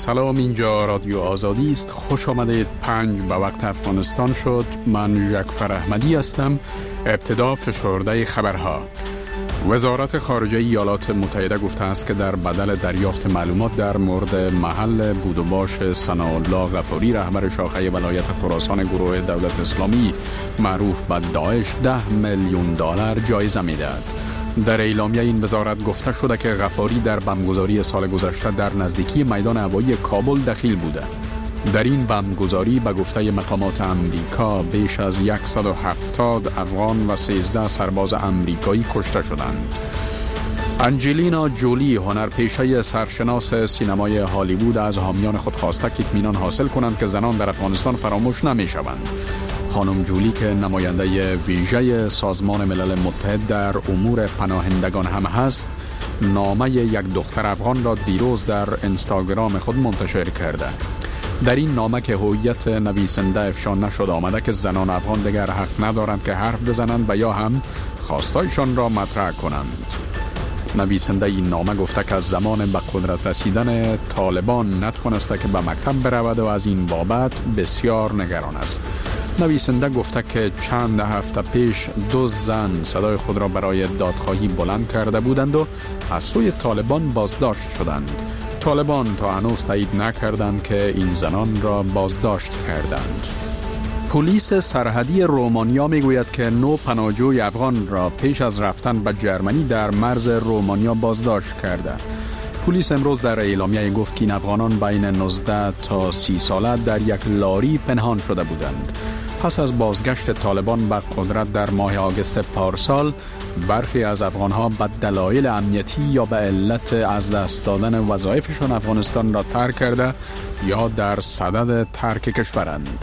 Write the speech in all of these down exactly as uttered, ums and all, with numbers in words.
سلام، اینجا رادیو آزادی است. خوش آمدید. پنج به وقت افغانستان شد. من جعفر احمدی هستم. ابتدا فشرده خبرها. وزارت خارجه ایالات متحده گفته است که در بدل دریافت معلومات در مورد محل بود و باش ثناءالله غفاری، رهبر شاخه ولایت خراسان گروه دولت اسلامی معروف به داعش، ده میلیون دلار جایزه می‌دهد. در اعلامیه این وزارت گفته شده که غفاری در بمبگذاری سال گذشته در نزدیکی میدان هوایی کابل دخیل بوده. در این بمبگذاری به گفته مقامات امریکا بیش از صد و هفتاد افغان و سیزده سرباز امریکایی کشته شدند. انجلینا جولی، هنرپیشه سرشناس سینمای هالیوود، از حامیان خود خواسته که اطمینان حاصل کنند که زنان در افغانستان فراموش نمی شوند. خانم جولی که نماینده ویژه سازمان ملل متحد در امور پناهندگان هم هست، نامه یک دختر افغان را دیروز در اینستاگرام خود منتشر کرده. در این نامه که هویت نویسنده افشا نشد آمده که زنان افغان دیگر حق ندارند که حرف بزنند و یا هم خواستایشان را مطرح کنند. نویسنده این نامه گفته که از زمان به قدرت رسیدن طالبان نتوانسته که به مکتب برود و از این بابت بسیار نگران است. نویسنده گفته که چند هفته پیش دو زن صدای خود را برای دادخواهی بلند کرده بودند و از سوی طالبان بازداشت شدند. طالبان تا هنوز تایید نکردند که این زنان را بازداشت کردند. پلیس سرحدی رومانیا میگوید که نو پناهجوی افغان را پیش از رفتن به جرمنی در مرز رومانیا بازداشت کرده. پلیس امروز در اعلامیه گفت که این افغانان بین نوزده تا سی ساله در یک لاری پنهان شده بودند. پس از بازگشت طالبان به قدرت در ماه آگوست پارسال، برخی از افغانها به دلایل امنیتی یا به علت از دست دادن وظایفشان افغانستان را ترک کرده یا در صدد ترک کشورند.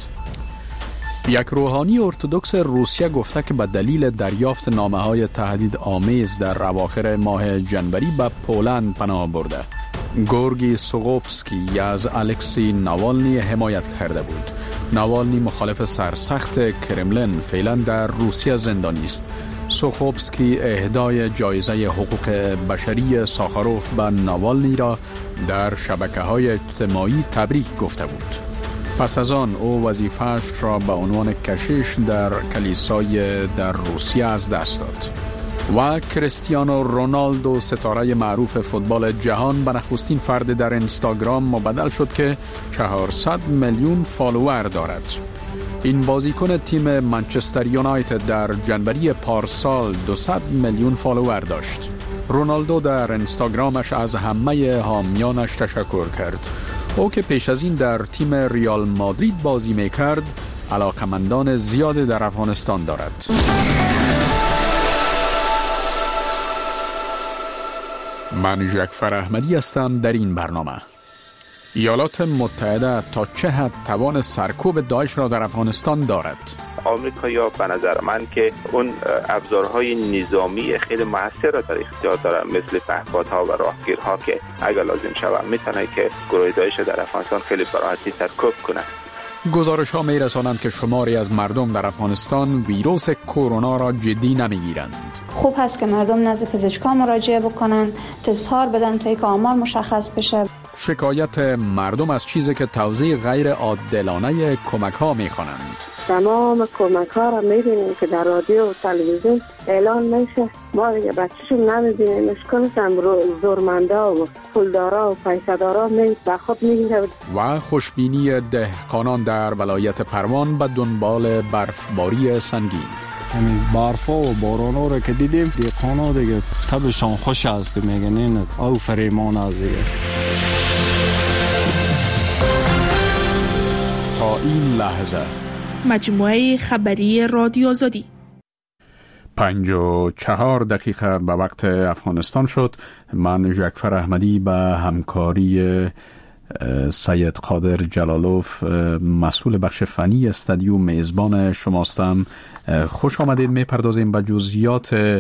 یک روحانی ارتدوکس روسیه گفته که به دلیل دریافت نامه‌های تهدید آمیز در اواخر ماه جنوری به پولند پناه برده. گورگی سوغوبسکی از الکسی ناوالنی حمایت کرده بود. ناوالنی مخالف سرسخت کرملین فعلا در روسیه زندانی است. سوغوبسکی اهدای جایزه حقوق بشری ساخاروف به ناوالنی را در شبکه‌های اجتماعی تبریک گفته بود. پس از آن او وظیفه‌اش را به عنوان کشیش در کلیسای در روسیه از دست داد. و کریستیانو رونالدو، ستاره معروف فوتبال جهان، به نخستین فرد در اینستاگرام مبدل شد که چهارصد میلیون فالوور دارد. این بازیکن تیم منچستر یونایتد در جنوری پارسال دویست میلیون فالوور داشت. رونالدو در اینستاگرامش از همه حامیانش تشکر کرد. او که پیش از این در تیم ریال مادرید بازی میکرد، علاقمندان زیادی در افغانستان دارد. من جعفر احمدی هستم. در این برنامه ایالات متحده تا چه حد توان سرکوب داعش را در افغانستان دارد؟ آمریکا به نظر من که اون ابزارهای نظامی خیلی موثر را در اختیار داره، مثل پهپادها و راهگیرها که اگر لازم شود میتونه که گروه داعش در افغانستان خیلی براحتی سرکوب کنه. گزارش ها می رسانند که شماری از مردم در افغانستان ویروس کرونا را جدی نمیگیرند. خوب هست که مردم نزد پزشکان مراجعه بکنند، تظاهر بدن تا یک آمار مشخص بشه. شکایت مردم از چیزی که توزیع غیر عادلانه کمک ها می خوانند. تمام کمک ها را میبینیم که در رادیو و تلویزیون اعلان میشه. ما دیگه بچه‌شون نمیبینیم. اشکالشم زورمندا و پولدارا و پیسدارا می به خود میگیره. و خوشبینی دهقانان در ولایت پروان به دنبال برفباری سنگین. همین برفا و بارانا رو که دیدیم، دهقانا دیگه طبعشان خوش است که میگن این او فریمان از دیگه. تا این لحظه مجموعه خبری رادیو آزادی. پنج و چهار دقیقه به وقت افغانستان شد. من جعفر احمدی به همکاری سید قادر جلالوف، مسئول بخش فنی استودیو، میزبان شماستم. خوش آمدید. میپردازیم به جزئیات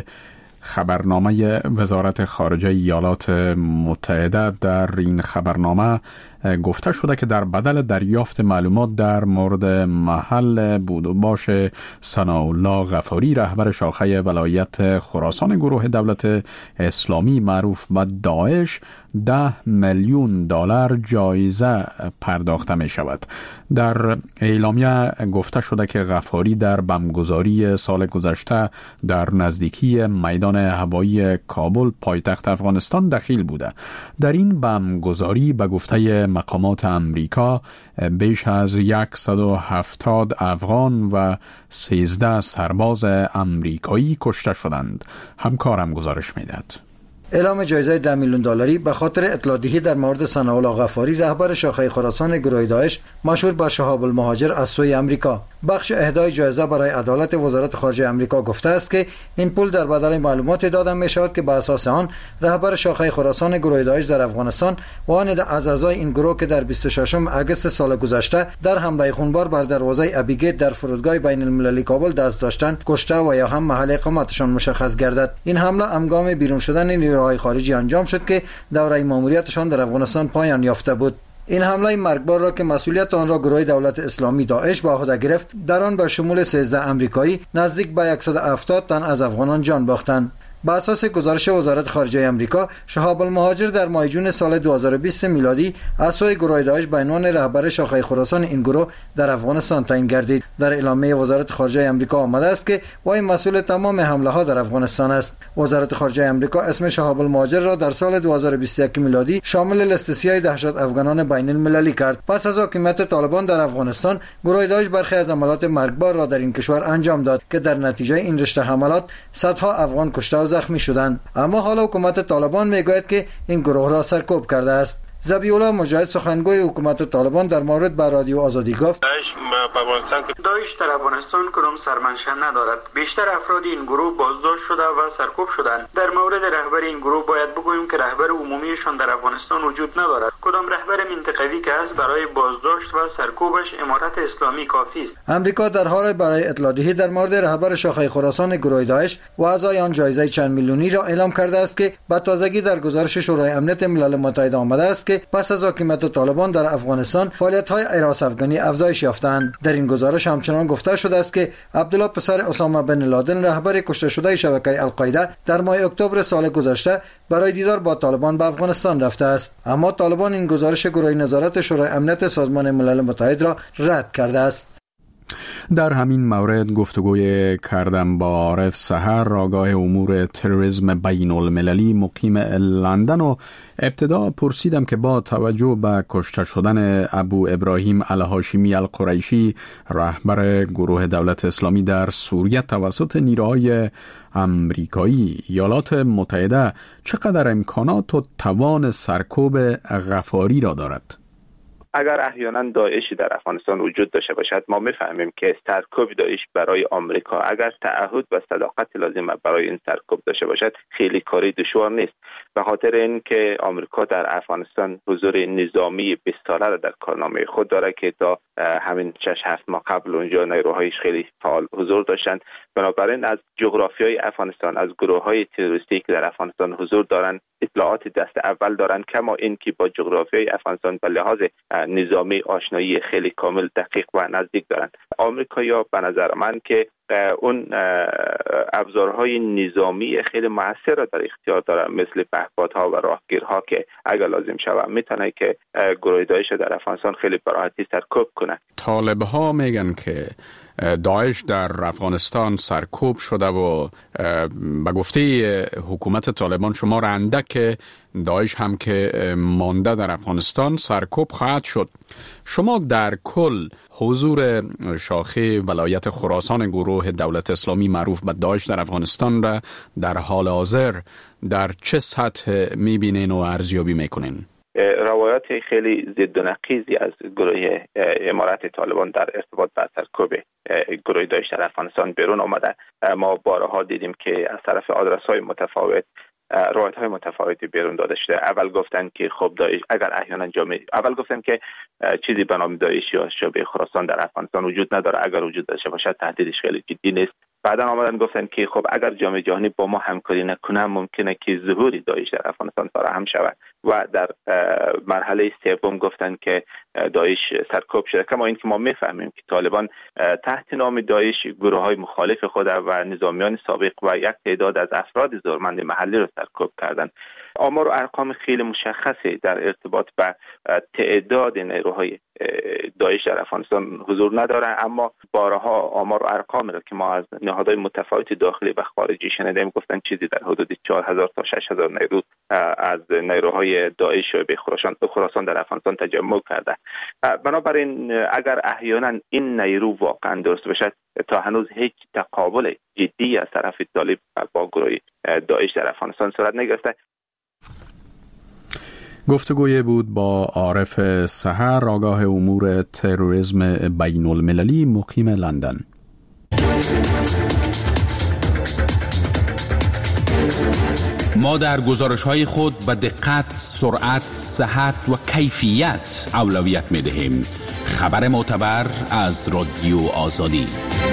خبرنامه وزارت خارجه ایالات متحده. در این خبرنامه گفته شده که در بدل دریافت معلومات در مورد محل بود و باش ثناءالله غفاری رهبر شاخه ولایت خراسان گروه دولت اسلامی معروف به داعش ده میلیون دلار جایزه پرداخته می شود. در اعلامیه گفته شده که غفاری در بمبگذاری سال گذشته در نزدیکی میدان هوایی کابل پایتخت افغانستان دخیل بوده. در این بمبگذاری به گفته مقامات امریکا بیش از صد و هفتاد افغان و سیزده سرباز امریکایی کشته شدند. همکارم گزارش میدهد. اعلام جایزه ده میلیون دلاری به خاطر اطلاع دهی در مورد ثناءالله غفاری رهبر شاخه خراسان گروه داعش مشهور به شهاب المهاجر از سوی امریکا. بخش اهدای جایزه برای عدالت وزارت خارجه امریکا گفته است که این پول در بدل معلومات داده می شود که به اساس آن رهبر شاخه خراسان گروه داعش در افغانستان و آن از اعضای این گروه که در بیست و ششم اگست سال گذشته در حمله خونبار بر دروازه ابیگیت در فرودگاه بین المللی کابل دست داشتند کشته و یا هم محل اقامتشان مشخص گردد. این حمله هنگام بیرون شدن نیروهای خارجی انجام شد که دوره ماموریتشان در افغانستان پایان یافته بود. این حمله مرگبار را که مسئولیت آن را گروه دولت اسلامی داعش به عهده گرفت، در آن به شمول سیزده امریکایی نزدیک به صد و هفتاد تن از افغانان جان باختند. بر اساس گزارش وزارت خارجه امریکا، شهاب المهاجر در ماه جون سال دو هزار و بیست میلادی از سوی گروه داعش به عنوان رهبر شاخه خراسان این گروه در افغانستان تعیین گردید. در اعلامیه وزارت خارجه امریکا آمده است که وی مسئول تمام حمله ها در افغانستان است. وزارت خارجه امریکا اسم شهاب المهاجر را در سال دو هزار و بیست و یک میلادی شامل لیست سیاه دهشت افغانان بین المللی کرد. پس از حاکمیت طالبان در افغانستان، گروه داعش برخی از عملیات مرگبار را در این کشور انجام داد که در نتیجه این رشته حملات صدها افغان کشته و زخمی شدند. اما حالا حکومت طالبان میگوید که این گروه را سرکوب کرده است. ذبیح الله مجاهد سخنگوی حکومت طالبان در مورد به رادیو آزادی گفت: داعش داعش در افغانستان کدام سرمنشأ ندارد. بیشتر افراد این گروه بازداشت شده و سرکوب شدند. در مورد رهبر این گروه باید بگوییم که رهبر عمومیشان در افغانستان وجود ندارد. کدام رهبر منطقوی که است برای بازداشت و سرکوبش امارت اسلامی کافی است. امریکا در حال برای اطلاع دهی در مورد رهبر شاخه خراسان گروه داعش و اعضای آن جایزه چند میلیونی را اعلام کرده است که به تازگی در گزارش شورای امنیت ملل متحد آمده است که پس از حاکمیت طالبان در افغانستان فعالیت‌های حراس افغانی افزایش یافتند. در این گزارش همچنان گفته شده است که عبدالله پسر اسامه بن لادن رهبر کشته شده شبکه القاعده در ماه اکتبر سال گذشته برای دیدار با طالبان به افغانستان رفته است. اما طالبان این گزارش گروه نظارت شورای امنیت سازمان ملل متحد را رد کرده است. در همین مورد گفتگوی کردم با عارف سحر، آگاه امور تروریسم بین المللی مقیم لندن، و ابتدا پرسیدم که با توجه به کشته شدن ابو ابراهیم الهاشمی القریشی رهبر گروه دولت اسلامی در سوریه توسط نیروهای امریکایی، ایالات متحده چقدر امکانات و توان سرکوب غفاری را دارد؟ اگر احیانا داعشی در افغانستان وجود داشته باشد، ما میفهمیم که سرکوب داعش برای آمریکا اگر تعهد و صداقت لازم برای این سرکوب داشته باشد خیلی کاری دشوار نیست. به خاطر اینکه آمریکا در افغانستان حضور نظامی بیست ساله را در کارنامه خود داره که تا همین شش هفت ماه قبل اونجا نیروهایش خیلی فعال حضور داشتند. بنابراین از جغرافیای افغانستان، از گروه‌های تروریستی که در افغانستان حضور دارند اطلاعات دست اول دارند، کما اینکه با جغرافیای افغانستان به لحاظ نظامی آشنایی خیلی کامل، دقیق و نزدیک دارند. آمریکایی‌ها به نظر من که اون ابزارهای نظامی خیلی موثر را در اختیار دارند، مثل پهپادها و راهگیرها که اگر لازم شود میتونه که گروه داعش در افغانستان خیلی به راحتی سرکوب کنه. طالب‌ها میگن که داعش در افغانستان سرکوب شده و به گفته حکومت طالبان شما رنده که داعش هم که مانده در افغانستان سرکوب خواهد شد. شما در کل حضور شاخه ولایت خراسان گروه دولت اسلامی معروف به داعش در افغانستان را در حال حاضر در چه سطح میبینین و ارزیابی میکنین؟ روایات خیلی ضد و نقیضی از گروه امارت طالبان در ارتباط با سرکوب گروه داعش در افغانستان بیرون آمده. ما بارها دیدیم که از طرف آدرس‌های متفاوت روایت‌های متفاوتی بیرون داده شده. اول گفتن که خب داعش اگر احیانا جامعه اول گفتن که چیزی به نام داعش یا شبه خراسان در افغانستان وجود نداره، اگر وجود داشته باشد تهدیدش خیلی جدی نیست. بعدا آمدن گفتن که خب اگر جامعه جهانی با ما همکاری نکنه ممکنه که ظهور داعش در افغانستان فراهم شود و در مرحله سوم گفتن که داعش سرکوب شده. کما اینکه ما میفهمیم که طالبان تحت نام داعش گروه‌های مخالف خود و نظامیان سابق و یک تعداد از افراد زورمند محلی را سرکوب کردند. آمار و ارقام خیلی مشخصی در ارتباط با تعداد نیروهای داعش در افغانستان حضور نداره، اما بارها آمار و ارقام را که ما از نهادهای متفاوت داخلی و خارجی شنیدیم گفتن چیزی در حدود چهار هزار تا شش هزار نیرو از نیروهای داعش به خراسان در افغانستان تجمع کرده. بنابراین اگر احیانا این نیرو واقعا درست باشد، تا هنوز هیچ تقابل جدی از طرف طالب با گروه داعش در افغانستان صورت نگرفته. گفتگوی بود با عارف سحر، آگاه امور تروریسم بین المللی، مقیم لندن. ما در گزارش‌های خود به دقت، سرعت، صحت و کیفیت اولویت می‌دهیم. خبر معتبر از رادیو آزادی.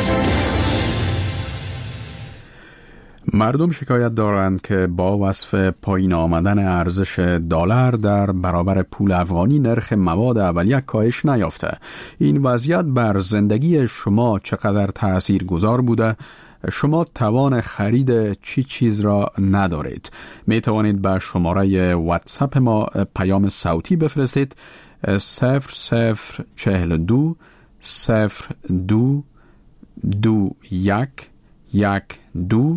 مردم شکایت دارند که با وصف پایین آمدن ارزش دلار در برابر پول افغانی نرخ مواد اولیه کاهش نیافته. این وضعیت بر زندگی شما چقدر تاثیرگذار بوده؟ شما توان خرید چی چیز را ندارید؟ می توانید به شماره واتساپ ما پیام صوتی بفرستید. صفر صفر چهل دو صفر دو دو یک یک دو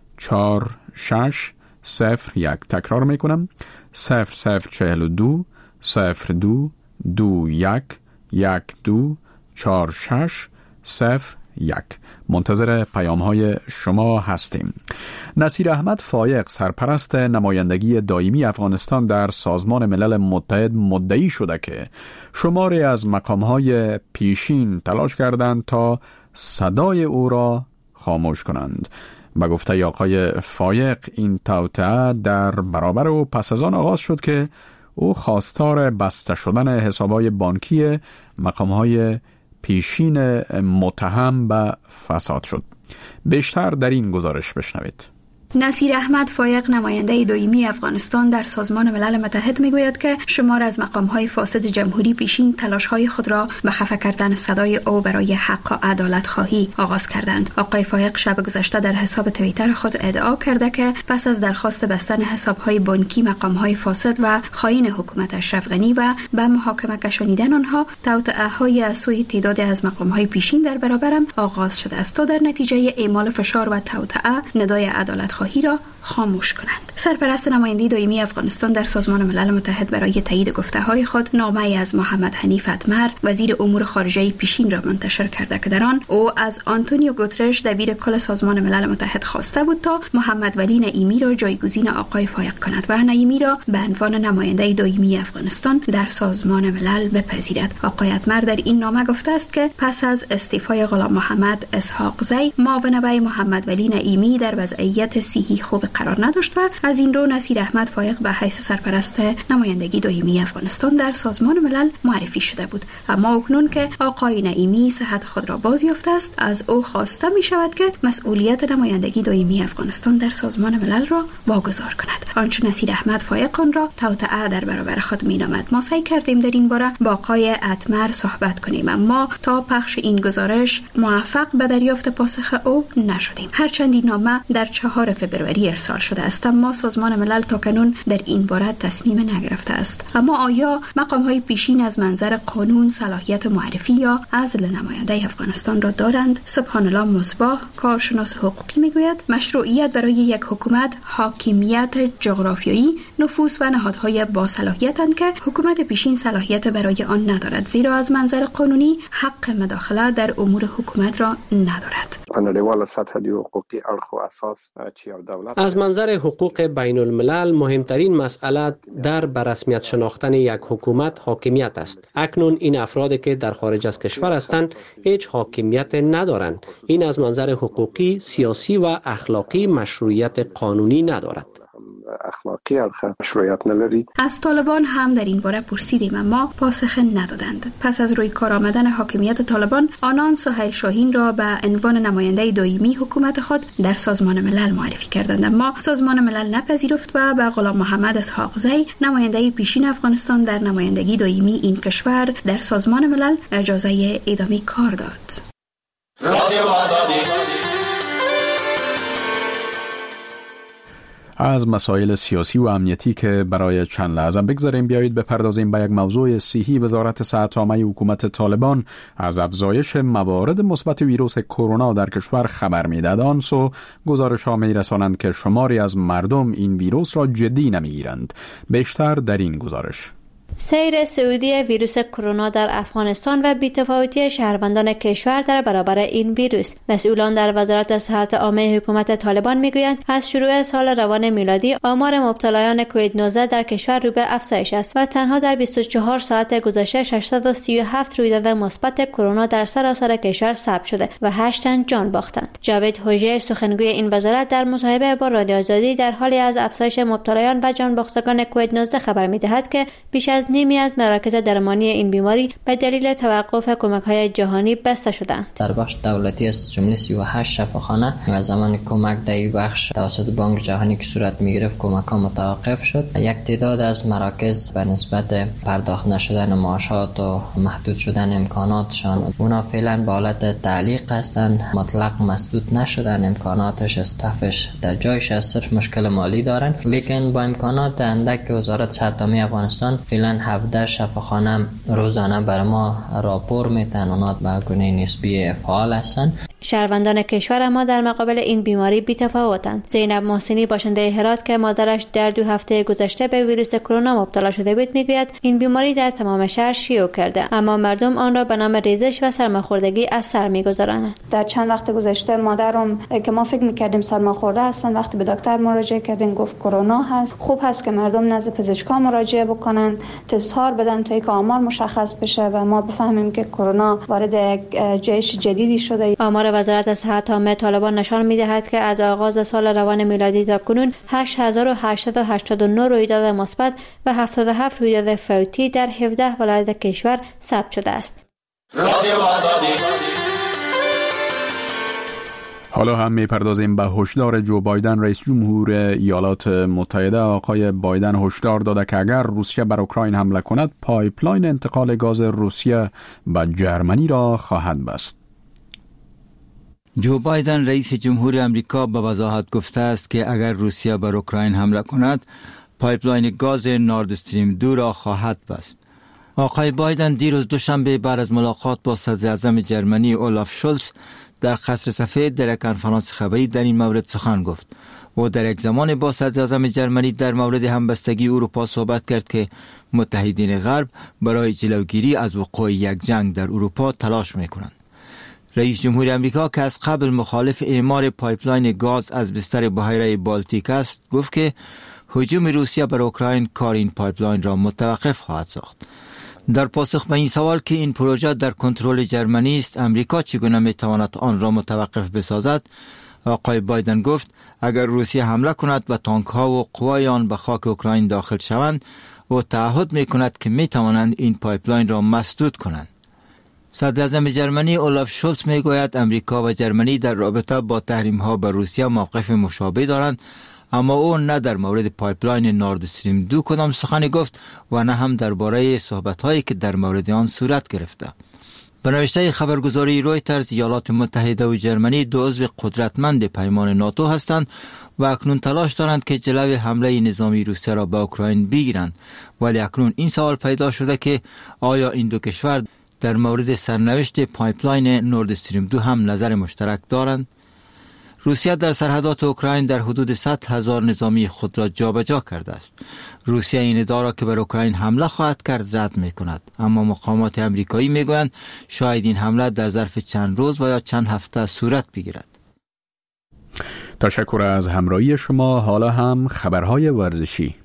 چار شش صفر یک. تکرار میکنم. صفر صفر چهل دو صفر دو دو یک یک دو چار شش صفر یک. منتظر پیام های شما هستیم. نصیر احمد فایق، سرپرست نمایندگی دائمی افغانستان در سازمان ملل متحد، مدعی شده که شماری از مقام های پیشین تلاش کردند تا صدای او را خاموش کنند. به گفته آقای فایق، این توطئه در برابر او پس از آن آغاز شد که او خواستار بسته شدن حسابهای بانکی مقامهای پیشین متهم به فساد شد. بیشتر در این گزارش بشنوید. نصیر احمد فایق، نماینده دائمی افغانستان در سازمان ملل متحد، میگوید که شمار از مقام‌های فاسد جمهوری پیشین تلاش‌های خود را به خفه کردن صدای او برای حق و عدالت خواهی آغاز کردند. آقای فایق شب گذشته در حساب توییتر خود ادعا کرده که پس از درخواست بستن حساب‌های بانکی مقام‌های فاسد و خائن حکومت اشرف غنی و به محاکمه کشانیدن آنها، توطئه‌های از سوی تعدادی از مقام‌های پیشین در برابرم آغاز شده است تا در نتیجه اعمال فشار و توطئه ندای عدالت خواهی را خاموش کنند. سرپرست نماینده دائمی افغانستان در سازمان ملل متحد برای تایید گفته‌های خود نامه‌ای از محمد حنیف اتمر، وزیر امور خارجه پیشین، را منتشر کرده که در آن او از آنتونیو گوترش، دبیر کل سازمان ملل متحد، خواسته بود تا محمد ولی نعیمی را جایگزین آقای فایق کند و نعیمی را به عنوان نماینده دائمی افغانستان در سازمان ملل بپذیرد. آقای اتمر در این نامه گفته است که پس از استعفای غلام محمد اسحاق زی، معاون وی محمد ولی نعیمی در وضعیت صحی خوب قرار نداشت و از این رو نصیر احمد فایق به حیث سرپرست نمایندگی دائمی افغانستان در سازمان ملل معرفی شده بود. اما اکنون که آقای نعیمی صحت خود را باز یافته است، از او خواسته می شود که مسئولیت نمایندگی دائمی افغانستان در سازمان ملل را واگذار کند. آنچه نصیر احمد فایق آن را توطئه در برابر خود می نامد. ما سعی کردیم در این باره با آقای اتمر صحبت کنیم، اما تا پخش این گزارش موفق به دریافت پاسخ او نشدیم. هرچند این نامه در چهارم فوریه ارسال شده است، اما سازمان ملل تاکنون در این باره تصمیم نگرفته است. اما آیا مقام‌های پیشین از منظر قانون صلاحیت معرفی یا عزل نماینده افغانستان را دارند؟ سبحان الله مصباح، کارشناس حقوقی، میگوید مشروعیت برای یک حکومت حاکمیت جغرافیایی، نفوذ و نهادهای با صلاحیتند که حکومت پیشین صلاحیت برای آن ندارد، زیرا از منظر قانونی حق مداخله در امور حکومت را ندارد. از منظر حقوق بین الملل مهمترین مسئله در برسمیت شناختن یک حکومت حاکمیت است. اکنون این افرادی که در خارج از کشور هستند هیچ حاکمیت ندارند. این از منظر حقوقی، سیاسی و اخلاقی مشروعیت قانونی ندارد. اخلاقی الخه مشروعیت نداری. از طالبان هم در این باره پرسیدیم اما پاسخ ندادند. پس از روی کار آمدن حاکمیت طالبان، آنان سهیل شاهین را به عنوان نماینده دائمی حکومت خود در سازمان ملل معرفی کردند، اما سازمان ملل نپذیرفت و به غلام محمد اسحاقزی نماینده پیشین افغانستان در نمایندگی دائمی این کشور در سازمان ملل اجازه ادامه کار داد. از مسائل سیاسی و امنیتی که برای چند لحظه بگذاریم، بیایید بپردازیم به یک موضوع صحی. وزارت صحت عامه حکومت طالبان از افزایش موارد مثبت ویروس کرونا در کشور خبر می‌دهد. آن سو گزارش‌ها می‌رسانند که شماری از مردم این ویروس را جدی نمی‌گیرند. بیشتر در این گزارش. سیر صعودی ویروس کرونا در افغانستان و بی‌تفاوتی شهروندان کشور در برابر این ویروس. مسئولان در وزارت صحت عامه حکومت طالبان میگویند از شروع سال روان میلادی آمار مبتلایان کووید نوزده در کشور رو به افزایش است و تنها در بیست و چهار ساعت گذشته ششصد و سی و هفت رویداد مثبت کرونا در سراسر کشور ثبت شده و هشت تن جان باختند. جاوید هوژیر، سخنگوی این وزارت، در مصاحبه با رادیو آزادی در حالی از افزایش مبتلایان و جان باختگان کووید نوزده خبر می‌دهد که بیش از نیمی از مراکز درمانی این بیماری به دلیل توقف کمک‌های جهانی بسته شدند. در بخش دولتی از جمله سی و هشت شفاخانه از زمان کمک در این بخش توسط بانک جهانی که صورت می‌گرفت کمک‌ها متوقف شد. یک تعداد از مراکز به نسبت پرداخت نشدن معاشات و محدود شدن امکاناتشان، اونا فعلا به حالت تعلیق هستند، مطلق مسدود نشدن، امکاناتش استافش در جایش است، صرف مشکل مالی دارن. لیکن با امکانات اندک وزارت صحت عامه افغانستان فعلا هفده شفاخانه روزانه بر ما راپور میتن، اونا به گونه نسبی فعال هستند. شهروندان کشور اما در مقابل این بیماری بی‌تفاوتند. زینب محسنی، باشنده هرات که مادرش در دو هفته گذشته به ویروس کرونا مبتلا شده بود، میگوید این بیماری در تمام شهر شیوع کرده، اما مردم آن را به نام ریزش و سرماخوردگی از سر میگذارند. در چند وقت گذشته مادرم که ما فکر میکردیم سرماخورده هستن، وقتی به دکتر مراجعه کردیم گفت کرونا هست. خوب هست که مردم نزد پزشکا مراجعه بکنن، تست‌ها بدن تا اینکه آمار مشخص بشه و ما بفهمیم که کرونا وارد یک جیش جدیدی شده. آمار وزارت صحت عامه طالبان نشان می‌دهد که از آغاز سال روان میلادی تا کنون هشت هزار و هشتصد و هشتاد و نه رویداد مثبت و هفتاد و هفت رویداد فوتی در هفده ولایت کشور ثبت شده است. حالا هم میپردازیم به هشدار جو بایدن. رئیس جمهور ایالات متحده آقای بایدن هشدار داده که اگر روسیه بر اوکراین حمله کند، پایپلاین انتقال گاز روسیه به جرمنی را خواهد بست. جو بایدن رئیس جمهور امریکا به وضاحت گفته است که اگر روسیه بر اوکراین حمله کند، پایپلاین گاز نورد استریم دو را خواهد بست. آقای بایدن دیروز دوشنبه بعد از ملاقات با صدر اعظم جرمنی اولاف شولز در قصر سفید در یک کنفرانس خبری در این مورد سخن گفت. او در یک زمان با صدر اعظم جرمنی در مورد همبستگی اروپا صحبت کرد که متحدین غرب برای جلوگیری از وقوع یک جنگ در اروپا تلاش می‌کنند. رئیس جمهور امریکا که از قبل مخالف اعمار پایپلاین گاز از بستر بحیره بالتیک است، گفت که هجوم روسیه بر اوکراین کار این پایپلاین را متوقف خواهد ساخت. در پاسخ به این سوال که این پروژه در کنترل جرمنی است، امریکا چگونه میتواند آن را متوقف بسازد، آقای بایدن گفت اگر روسیه حمله کند و تانک ها و قوای آن به خاک اوکراین داخل شوند، او تعهد میکند که میتوانند این پایپلاین را مسدود کنند. صدر اعظم جرمنی اولاف شولز میگوید امریکا و جرمنی در رابطه با تحریم ها بر روسیه موقف مشابه دارند، اما او نه در مورد پایپلاین نورد استریم دو کدام سخنی گفت و نه هم درباره صحبت هایی که در مورد آن صورت گرفته. به نوشته خبرگزاری رویترز، ایالات متحده و جرمنی دو عضو قدرتمند پیمان ناتو هستند و اکنون تلاش دارند که جلوی حمله نظامی روسیه را به اوکراین بگیرند، ولی اکنون این سوال پیدا شده که آیا این دو کشور در مورد سرنوشت پایپلاین نورد استریم دو هم نظر مشترک دارند؟ روسیه در سرحدات اوکراین در حدود صد هزار نظامی خود را جابجا کرده است. روسیه این ادعا را که بر اوکراین حمله خواهد کرد رد می کند، اما مقامات امریکایی می گویند شاید این حمله در ظرف چند روز و یا چند هفته صورت بگیرد. تشکر از همراهی شما. حالا هم خبرهای ورزشی.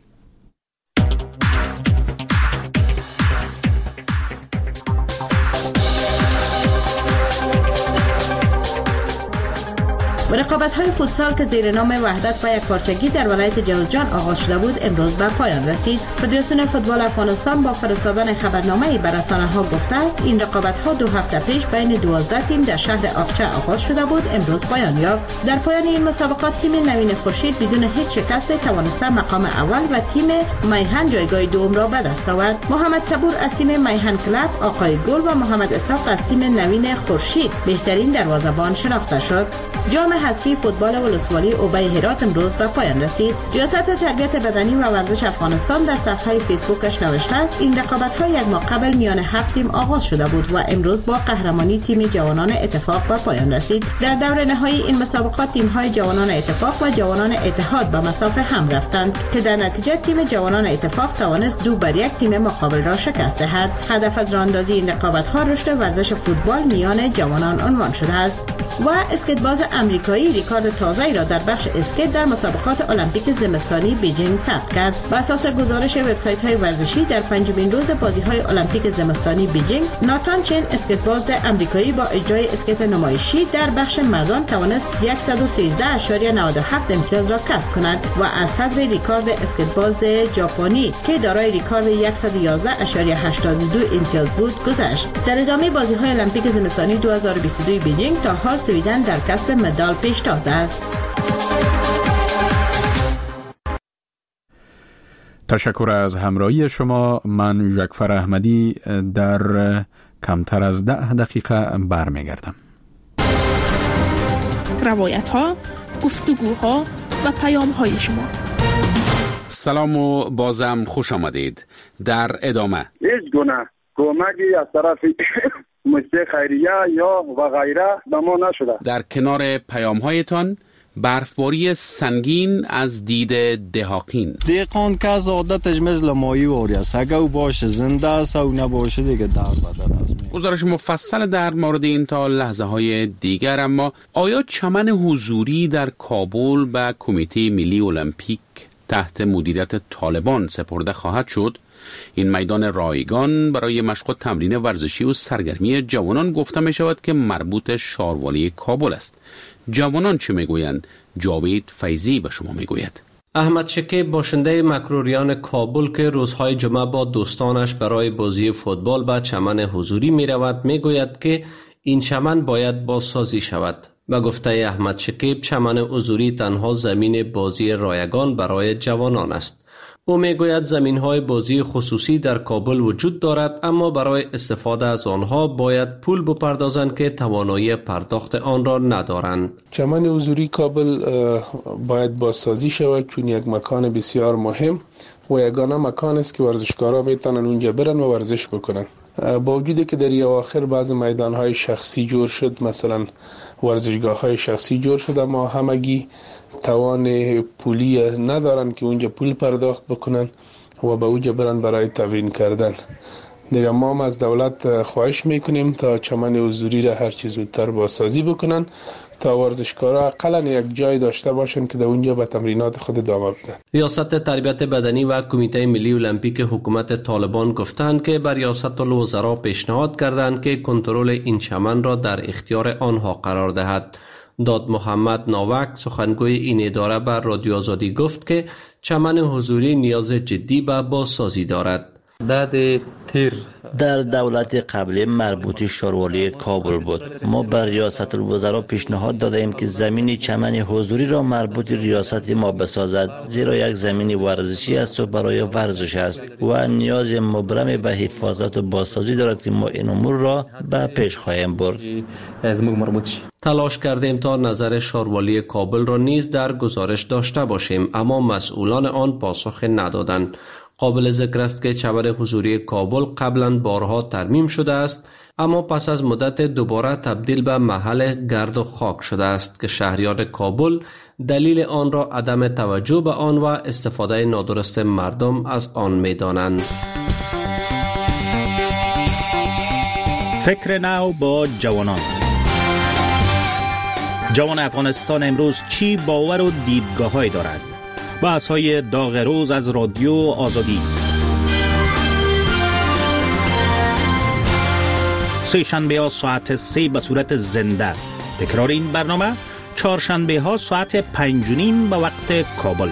رقابت رقابت‌های فوتسال که زیر نام وحدت و یکپارچگی در ولایت جوزجان آغاز شده بود امروز به پایان رسید. فدراسیون فوتبال افغانستان با فرستادن خبرنامه‌ای به رسانه‌ها گفته است این رقابت‌ها دو هفته پیش بین دوازده تیم در شهر آقچه آغاز شده بود، امروز پایان یافت. در پایان این مسابقات تیم نوین خورشید بدون هیچ شکست توانسته مقام اول و تیم میهن جایگاه دوم را به دست آورد. محمد صبور از تیم میهن کلاب آقای گل و محمد اسحاق از تیم نوین خورشید بهترین دروازه‌بان شناخته شد. جام حذفی فوتبال ولسوالی اوبه هرات امروز به پایان رسید. ریاست تربیت بدنی و ورزش افغانستان در صفحه فیسبوکش نوشته است این رقابت‌ها یک ماه قبل میان هفت تیم آغاز شده بود و امروز با قهرمانی تیم جوانان اتفاق به پایان رسید. در دور نهایی این مسابقات تیم‌های جوانان اتفاق و جوانان اتحاد به مسافه هم رفتند که در نتیجه تیم جوانان اتفاق توانست دو بر یک تیم مقابل را شکست دهد. هدف از راهاندازی این رقابت‌ها رشد ورزش فوتبال میان جوانان عنوان شده است. و اسکیتباز آمریکایی ریکارد تازه‌ای را در بخش اسکیت در مسابقات المپیک زمستانی بیجینگ ثبت کرد. بر اساس گزارش وبسایت‌های ورزشی در پنجمین روز بازی‌های المپیک زمستانی بیجینگ، ناتان چین اسکیتباز آمریکایی با اجرای اسکیت نمایشی در بخش مردان توانست صد و سیزده اشاری نود و هفت امتیاز را کسب کند و از صدر ریکارد اسکیتباز ژاپنی که دارای ریکارد صد و یازده اشاری هشتاد و دو امتیاز بود گذشت. در ادامه بازی‌های المپیک زمستانی دو هزار و بیست و دو بیجینگ تا حال سویدن در کسب مدال پیشتاز است. تشکر از همراهی شما. من جعفر احمدی در کمتر از ده دقیقه برمیگردم. روایت ها، گفتگوها و پیام های شما. سلام و بازم خوش آمدید. در ادامه هیچ گونه کمکی از طرف مجلس خیریه یا و غیره به ما نشده. در کنار پیام هایتان برفباری سنگین از دید دهاقین. دیقان که از عادتش مثل مایی واری است، اگه او باشه زنده است او نباشه دیگه در بدر است. گزارش مفصل در مورد این تا لحظه های دیگر. اما آیا چمن حضوری در کابل به کمیته ملی المپیک تحت مدیریت طالبان سپرده خواهد شد؟ این میدان رایگان برای مشق و تمرین ورزشی و سرگرمی جوانان گفته می شود که مربوط شاروالی کابل است. جوانان چه می گویند؟ جاوید فیضی به شما می گوید. احمد شکیب باشنده مکروریان کابل که روزهای جمعه با دوستانش برای بازی فوتبال به چمن حضوری می رود می گوید که این چمن باید بازسازی شود. و گفته احمد شکیب چمن حضوری تنها زمین بازی رایگان برای جوانان است. او میگوید زمین‌های بازی خصوصی در کابل وجود دارد اما برای استفاده از آنها باید پول بپردازند که توانایی پرداخت آن را ندارند. چمن حضوری کابل باید بازسازی شود چون یک مکان بسیار مهم و یگانه مکان است که ورزشکارا میتونن اونجا برن و ورزش بکنن. با وجودی که در اواخر بعض میدان‌های شخصی جور شد، مثلا ورزشگاه‌های شخصی جور شد، اما همگی توان پولی ندارن که اونجا پول پرداخت بکنن و به اونجا برن برای تمرین کردن. دیگه ما هم از دولت خواهش میکنیم تا چمن حضوری را هر چه زودتر بازسازی بکنن تا ورزشکارا اقلاً یک جای داشته باشن که در اونجا به تمرینات خود ادامه بدن. ریاست تربیت بدنی و کمیته ملی المپیک حکومت طالبان گفتند که بر ریاست الوزراء پیشنهاد کردند که کنترل این چمن را در اختیار آنها قرار دهد. داد محمد ناوک سخنگوی این اداره بر رادیو آزادی گفت که چمن حضوری نیاز جدی به بازسازی دارد. داد تیر در دولت قبلی مربوط شاروالی کابل بود. ما بر ریاست الوزراء پیشنهاد دادیم که زمین چمن حضوری را مربوط ریاست ما بسازد، زیرا یک زمین ورزشی است و برای ورزش است و نیاز مبرم به حفاظت و بازسازی دارد که ما این امور را به پیش خواهیم برد. تلاش کردیم تا نظر شاروالی کابل را نیز در گزارش داشته باشیم اما مسئولان آن پاسخ ندادند. قابل ذکر است که چمن حضوری کابل قبلا بارها ترمیم شده است اما پس از مدت دوباره تبدیل به محل گرد و خاک شده است که شهریان کابل دلیل آن را عدم توجه به آن و استفاده نادرست مردم از آن می‌دانند. فکر نو با جوانان. جوان افغانستان امروز چی باور و دیدگاه‌هایی دارد؟ بحث‌های داغ روز از رادیو آزادی. سه شنبه ها ساعت سه به صورت زنده. تکرار این برنامه چهارشنبه ها ساعت پنج و نیم به وقت کابل.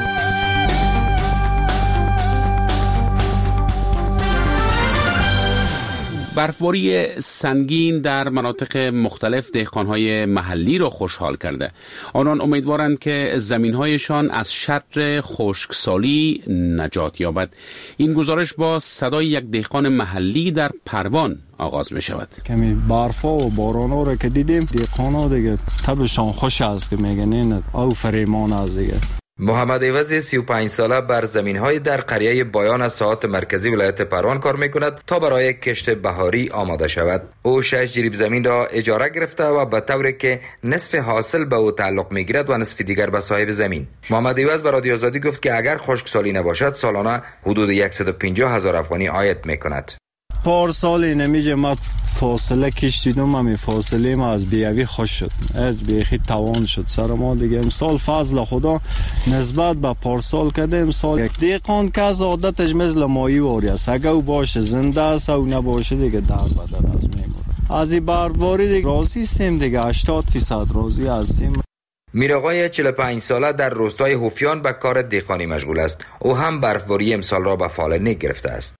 برفباری سنگین در مناطق مختلف دهقانهای محلی را خوشحال کرده. آنان امیدوارند که زمینهایشان از شر خشکسالی نجات یابد. این گزارش با صدای یک دهقان محلی در پروان آغاز می شود. کمی برفا و بارانا رو که دیدیم دهقانا دیگه تبشان خوش است که میگن او فریمان است دیگه. محمد عوضی سی و پنج ساله بر زمین‌های در قریه بایان از ساحات مرکزی ولایت پروان کار می‌کند تا برای کشت بهاری آماده شود. او شش جریب زمین را اجاره گرفته و به طوری که نصف حاصل به او تعلق می‌گیرد و نصف دیگر به صاحب زمین. محمد عوض به رادیو آزادی گفت که اگر خشکسالی نباشد سالانه حدود صد و پنجاه هزار افغانی عاید می‌کند. پارسال نمیشه ما فاصله کشیدم، همین فاصله ما از بیاوی خوش شد، از بیخی توان شد سر ما دیگه. امسال فضل خدا نسبت به پارسال کرده. امسال یک دهقان که از عادتش مثل ماهی واری است، اگه او باشه زنده است او نباشه دیگه در بدر از میمونه. از این برباری دیگه راضی هستیم دیگه، هشتاد درصد راضی هستیم. میرآقای چهل و پنج ساله در روستای هوفیان به کار دهقانی مشغول است. او هم برفباری امسال را به فال گرفته است.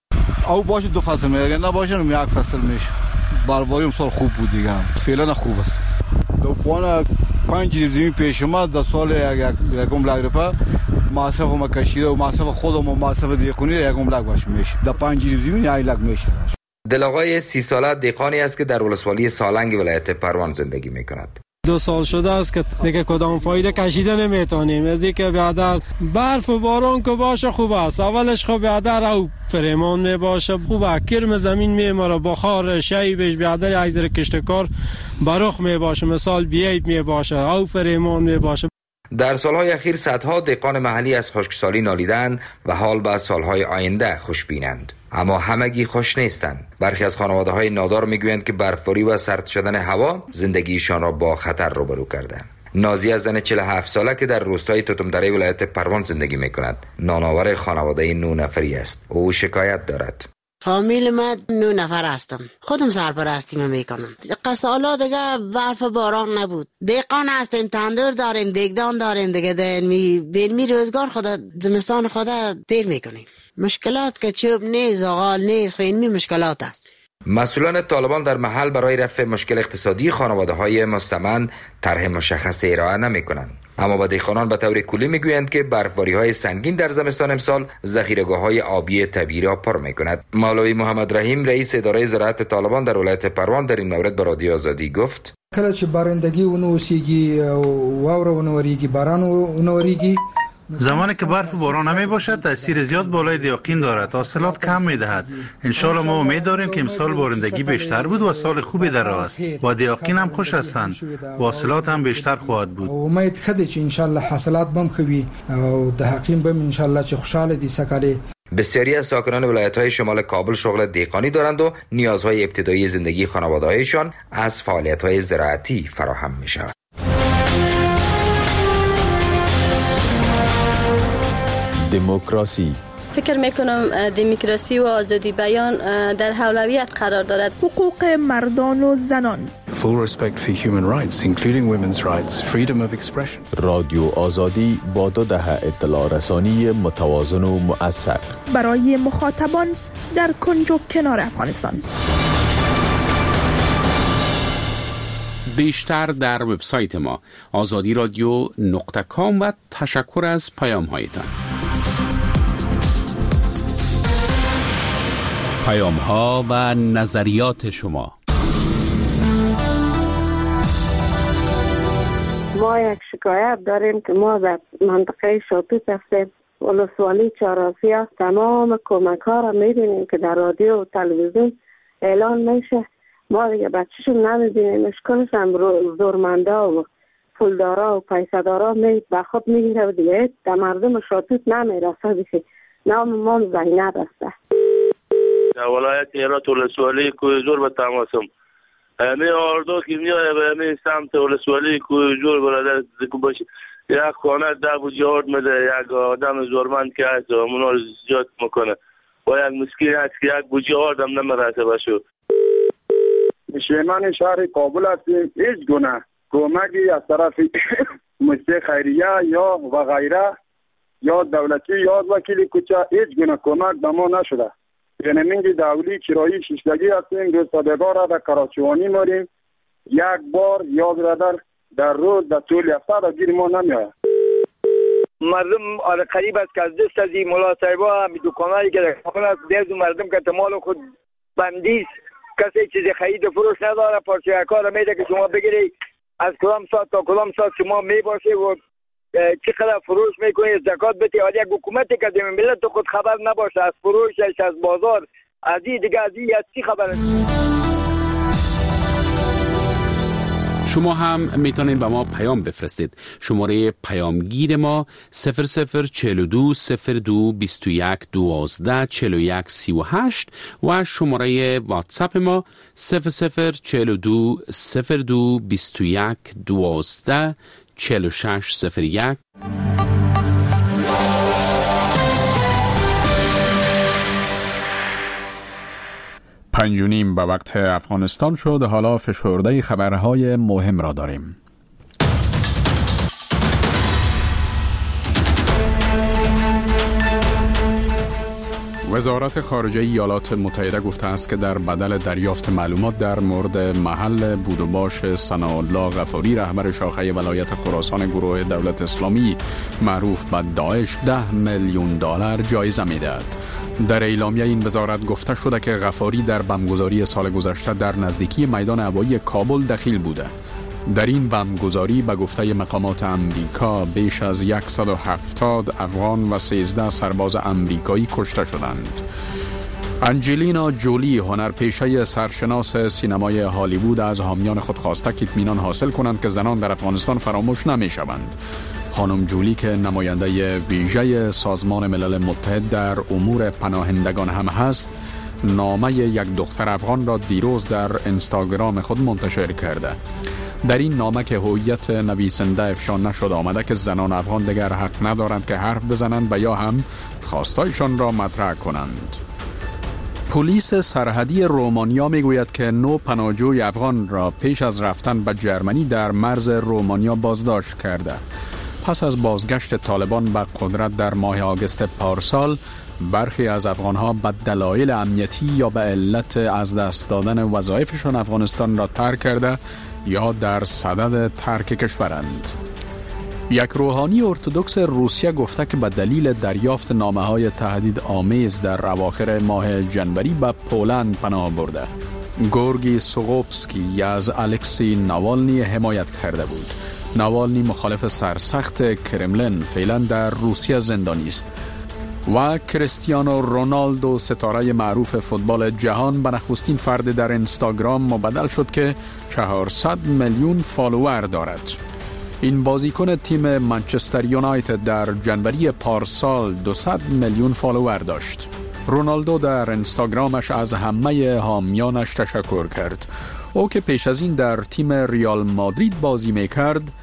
او باشه دو فصل میگه، نباشه رو یک فصل میشه. برباری امسال خوب بود دیگه، فعلا خوب است. دو پوان پنج زمین پیش ما در سال یک یکم لگ رفت مصرف ما کشیده و مصرف خودم و مصرف دهقانی یکم لگ باشه میشه. در پنج زمین یک لگ میشه. دلاغای سی ساله دهقانی است که در ولسوالی سالنگ ولایت پروان زندگی میکند. دو سال شده است که دیگه کدام فایده کشیده نمیتونیم. از اینکه بعد برف و باران که باشه خوب است، اولش خب بعد او فریمان می باشه خوبه، کرم زمین میماره، بخار شیبش بعد ایزر کشتکار برخ می باشه، مثال بیایب می باشه، او فریمان می باشه. در سالهای اخیر صدها دهقان محلی از خشکسالی نالیدند و حال به سالهای آینده خوشبینند. اما همگی خوش نیستند. برخی از خانواده‌های نادار میگویند که برفباری و سرد شدن هوا زندگیشان را با خطر روبرو کرده. نازیه زن چهل و هفت ساله که در روستای توتمدره ولایت پروان زندگی میکند، نانآور خانواده نه نفری است. او شکایت دارد. فامیل من نه نفر هستم، خودم سرپرستی میکنم. سالا دیگه برف و باران نبود، دهقان هستیم، تندور داریم، دیگدان داریم دیگه، می بینمی روزگار خدا زمستان خدا دیر میکنیم. مشکلات که چوب نیست، آغال نیست، خیلی مشکلات است. مسئولان طالبان در محل برای رفع مشکل اقتصادی خانواده‌های مستمند طرح مشخص ارائه نمی‌کنند. اما با دهقانان به طور کلی میگویند که برفباری‌های سنگین در زمستان امسال ذخیره‌گاه‌های آبی طبیعی را پر می‌کند. مولوی محمد رحیم رئیس اداره زراعت طالبان در ولایت پروان در این مورد به رادیو آزادی گفت: کله چې بارندگی ونوسیږي او واوره ونوریږي باران ونوریږي، زمانی که برف و باران نمی باشد تاثیر زیاد بالای دیاقین دارد، حاصلات کم می دهد. انشالله ما امید داریم که امسال بارندگی بیشتر بود و سال خوبی در راه است. با دیاقین هم خوش هستند، حاصلات هم بیشتر خواهد بود. امید خدای چې انشالله حاصلات بم خوبی او دیاقین بم انشالله چې خوشاله دي سکاله. بسیاری از ساکنان ولایت‌های شمال کابل شغل دهقانی دارند و نیازهای ابتدایی زندگی خانواده‌هایشان از فعالیت‌های زراعتی فراهم می‌شود. دموکراسی. فکر میکنم دموکراسی و آزادی بیان در اولویت قرار دارد. حقوق مردان و زنان. Full respect for human rights including women's rights, freedom of expression. رادیو آزادی با دو دهه اطلاع رسانی متوازن و مؤثر برای مخاطبان در کنج و کنار افغانستان. بیشتر در وبسایت ما آزادی رادیو نقطه کام و تشکر از پیام هایتان. پیام ها و نظریات شما. ما یک شکایت داریم که ما در منطقه شاپیت هستیم، ولسوالی چهارآسیا، تمام کمک ها را میبینیم که در رادیو و تلویزیون اعلان میشه، ما دیگه بچه‌شون نمیبینیم. اشکالش هم زورمندا و پولدارا و پیسدارا می به خود میگیره و دیگه در مردم شاپیت نمیرسه. دیگه نام ما زینب است. در ولایت هرات ولسوالی کوه زور به تماسم امی آردو که میایه به امی سمت ولسوالی کوه زور برادر زکو باشه یک خانه ده بود جارد میده، یک آدم زورمند که هست و اونا رو زیاد میکنه و یک مسکین هست که یک بود جارد هم نمیرسه بشو. شیمان شهر کابل هستیم، هیچ گونه کمکی از طرف مؤسسه خیریه یا و غیره یا دولتی یا وکیل کوچه هیچ گونه کمک به ما نشده. یعنی منگی دولی کرایی شیشتگی هستیم، دو سادگاه را در کراچوانی ماریم، یک بار یا برادر در روز در طول هفته را گیر ما نمیاد. مردم آره قریب است که از دست از این ملا صاحبا می دکانایی که در خانه است دیز مردم که مال خود بندیست، کسی چیزی خرید فروش نداره، پارچه کار میده که شما بگیری از کدام ساعت تا کدام ساعت شما می باشه و چقدر فروش میکنی، زکات بدی. حالا یک حکومتی که در ملت خود خبر نباشه از فروشش، از بازار، از این دیگه از این از چی خبره؟ شما هم میتونید به ما پیام بفرستید. شماره پیامگیر ما صفر صفر چهل و دو صفر دو بیست و یک دوازده چهل و یک سی و هشت و شماره واتساپ ما صفر صفر چهل و دو صفر دو بیست و یک دوازده چهل و شش صفر یک. پنج و نیم به وقت افغانستان شد. حالا فشرده خبرهای مهم را داریم. وزارت خارجه ایالات متحده گفته است که در بدل دریافت معلومات در مورد محل بود و باش ثناءالله غفاری رهبر شاخه ولایت خراسان گروه دولت اسلامی معروف به داعش ده میلیون دلار جایزه می‌دهد. در اعلامیه این وزارت گفته شده که غفاری در بمبگذاری سال گذشته در نزدیکی میدان هوایی کابل دخیل بوده. در این بمبگذاری به گفته مقامات امریکا بیش از صد و هفتاد افغان و سیزده سرباز امریکایی کشته شدند. انجلینا جولی هنرپیشه سرشناس سینمای هالیوود از حامیان خود خواسته که اطمینان حاصل کنند که زنان در افغانستان فراموش نمی شوند. خانم جولی که نماینده ویژه سازمان ملل متحد در امور پناهندگان هم هست، نامه یک دختر افغان را دیروز در اینستاگرام خود منتشر کرده. در این نامه که هویت نویسنده افشا نشد آمده که زنان افغان دیگر حق ندارند که حرف بزنند و یا هم خواستایشان را مطرح کنند. پلیس سرحدی رومانیا میگوید که نو پناهجوی افغان را پیش از رفتن به جرمنی در مرز رومانیا بازداشت کرده. پس از بازگشت طالبان به قدرت در ماه آگوست پارسال، برخی از افغانها به دلایل امنیتی یا به علت از دست دادن وظایفشان افغانستان را ترک کرده یا در صدد ترک کشورند. یک روحانی ارتدوکس روسیه گفته که به دلیل دریافت نامه‌های تهدید آمیز در اواخر ماه جنوری به پولند پناه برده. گورگی سوغوبسکی از الکسی ناوالنی حمایت کرده بود. ناوالنی مخالف سرسخت کرملین فعلا در روسیه زندانی است. و کریستیانو رونالدو ستاره معروف فوتبال جهان به نخستین فرد در اینستاگرام مبدل شد که چهارصد میلیون فالوور دارد. این بازیکن تیم منچستر یونایتد در جنوری پارسال دویست میلیون فالوور داشت. رونالدو در اینستاگرامش از همه حامیانش تشکر کرد. او که پیش از این در تیم ریال مادرید بازی میکرد،